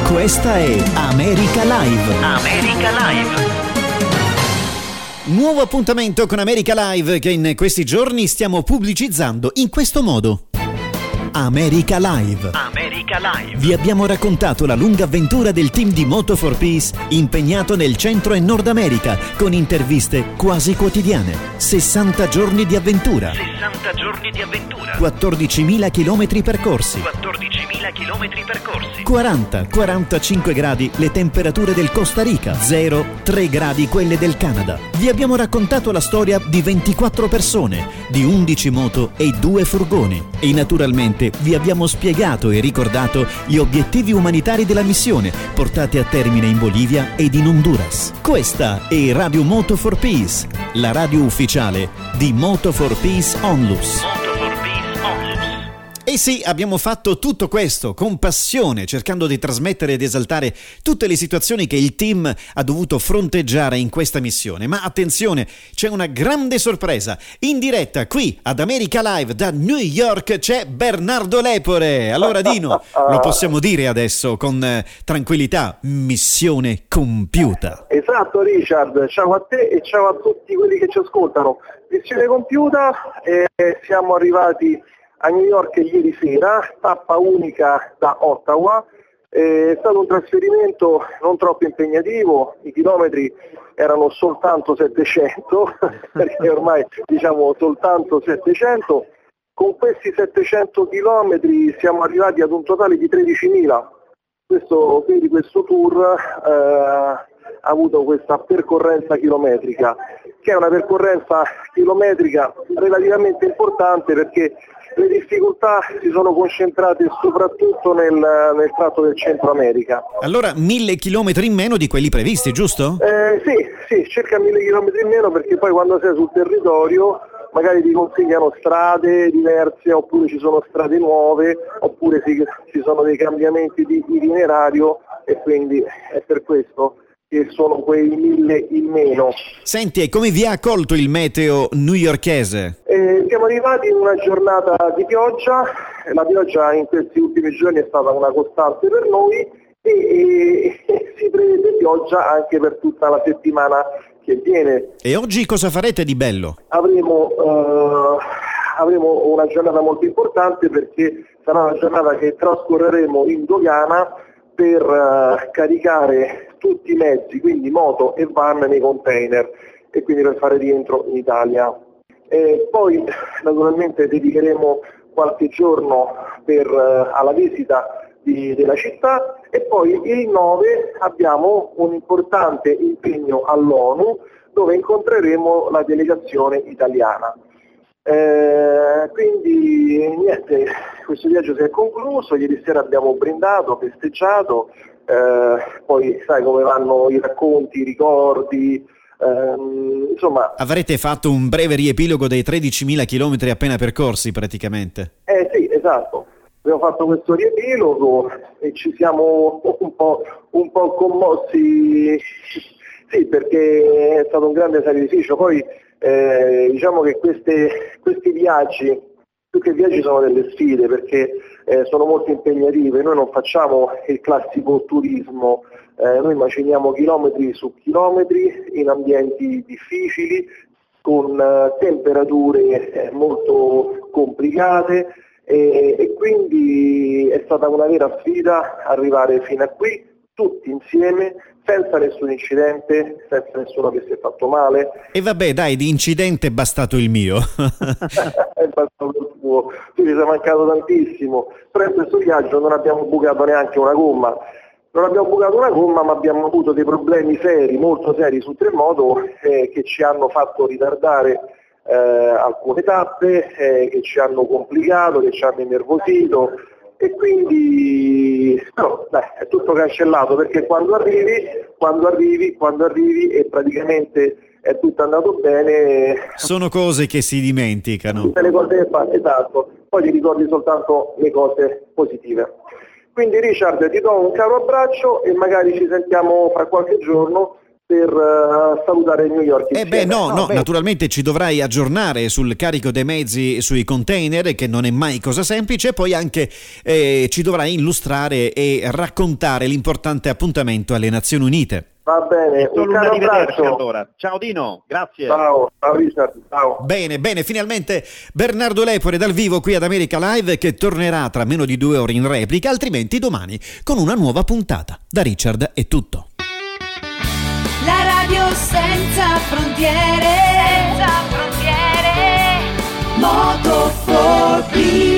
Questa è America Live. America Live. Nuovo appuntamento con America Live che in questi giorni stiamo pubblicizzando in questo modo. America Live. America Live. Vi abbiamo raccontato la lunga avventura del team di Moto4Peace impegnato nel Centro e Nord America con interviste quasi quotidiane. 60 giorni di avventura. 60 giorni di avventura. 14.000 chilometri percorsi. 14.000 chilometri percorsi. 40-45 gradi le temperature del Costa Rica. 0-3 gradi quelle del Canada. Vi abbiamo raccontato la storia di 24 persone, di 11 moto e 2 furgoni. E naturalmente vi abbiamo spiegato e ricordato gli obiettivi umanitari della missione portati a termine in Bolivia ed in Honduras. Questa è Radio Moto4Peace, la radio ufficiale di Moto4Peace Onlus. E sì, abbiamo fatto tutto questo con passione, cercando di trasmettere ed esaltare tutte le situazioni che il team ha dovuto fronteggiare in questa missione. Ma attenzione, c'è una grande sorpresa. In diretta qui ad America Live da New York c'è Bernardo Lepore. Allora Dino, lo possiamo dire adesso con tranquillità, missione compiuta. Esatto Richard, ciao a te e ciao a tutti quelli che ci ascoltano. Missione compiuta, siamo arrivati a New York ieri sera, tappa unica da Ottawa. È stato un trasferimento non troppo impegnativo, i chilometri erano soltanto 700, perché ormai diciamo soltanto 700. Con questi 700 chilometri siamo arrivati ad un totale di 13.000. Quindi questo tour ha avuto questa percorrenza chilometrica, che è una percorrenza chilometrica relativamente importante perché le difficoltà si sono concentrate soprattutto nel tratto del Centro America. Allora 1.000 chilometri in meno di quelli previsti, giusto? Sì, circa 1.000 chilometri in meno, perché poi quando sei sul territorio magari ti consigliano strade diverse, oppure ci sono strade nuove, oppure ci sono dei cambiamenti di itinerario, e quindi è per questo che sono quei 1.000 in meno. Senti, e come vi ha accolto il meteo newyorkese? Siamo arrivati in una giornata di pioggia, la pioggia in questi ultimi giorni è stata una costante per noi e si prevede pioggia anche per tutta la settimana che viene. E oggi cosa farete di bello? Avremo una giornata molto importante, perché sarà una giornata che trascorreremo in dogana per caricare tutti i mezzi, quindi moto e van, nei container, e quindi per fare rientro in Italia. Poi naturalmente dedicheremo qualche giorno alla visita della città, e poi il 9 abbiamo un importante impegno all'ONU dove incontreremo la delegazione italiana. Quindi niente, questo viaggio si è concluso, ieri sera abbiamo brindato, festeggiato, poi sai come vanno i racconti, i ricordi, insomma. Avrete fatto un breve riepilogo dei 13.000 chilometri appena percorsi praticamente. Sì, esatto, abbiamo fatto questo riepilogo e ci siamo un po' commossi, sì, perché è stato un grande sacrificio. Poi diciamo che questi viaggi, più che viaggi, sono delle sfide, perché sono molto impegnative. Noi non facciamo il classico turismo, noi maciniamo chilometri su chilometri in ambienti difficili, con temperature molto complicate, e quindi è stata una vera sfida arrivare fino a qui, tutti insieme, senza nessun incidente, senza nessuno che si è fatto male. E vabbè, dai, di incidente è bastato il mio. È bastato il tuo, tu ci sei mancato tantissimo, però in questo viaggio non abbiamo bucato neanche una gomma. Non abbiamo bucato una gomma, ma abbiamo avuto dei problemi seri, molto seri su Tremoto, che ci hanno fatto ritardare alcune tappe, che ci hanno complicato, che ci hanno innervosito. E quindi no, è tutto cancellato, perché quando arrivi e praticamente è tutto andato bene. Sono cose che si dimenticano. Tutte le cose che fai, esatto, poi ti ricordi soltanto le cose positive. Quindi Richard, ti do un caro abbraccio e magari ci sentiamo fra qualche giorno per salutare New York. No, naturalmente ci dovrai aggiornare sul carico dei mezzi sui container, che non è mai cosa semplice, e poi anche ci dovrai illustrare e raccontare l'importante appuntamento alle Nazioni Unite. Va bene, un caro abbraccio. Allora. Ciao Dino, grazie. Ciao Richard, ciao. Bene, finalmente Bernardo Lepore dal vivo qui ad America Live, che tornerà tra meno di 2 ore in replica, altrimenti domani con una nuova puntata. Da Richard è tutto. La radio senza frontiere, Moto4B.